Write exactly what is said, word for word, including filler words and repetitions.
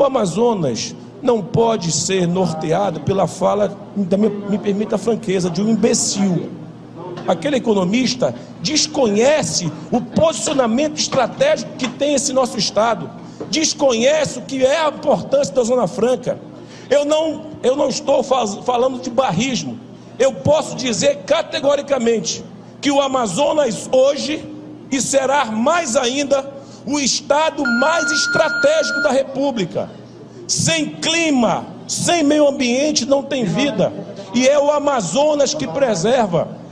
Amazonas não pode ser norteado pela fala, me permita a franqueza, de um imbecil. Aquele economista desconhece o posicionamento estratégico que tem esse nosso Estado, desconhece o que é a importância da Zona Franca. Eu não, eu não estou faz, falando de barrismo. Eu posso dizer categoricamente que o Amazonas hoje, e será mais ainda, o estado mais estratégico da República. Sem clima, sem meio ambiente não tem vida, e é o Amazonas que preserva.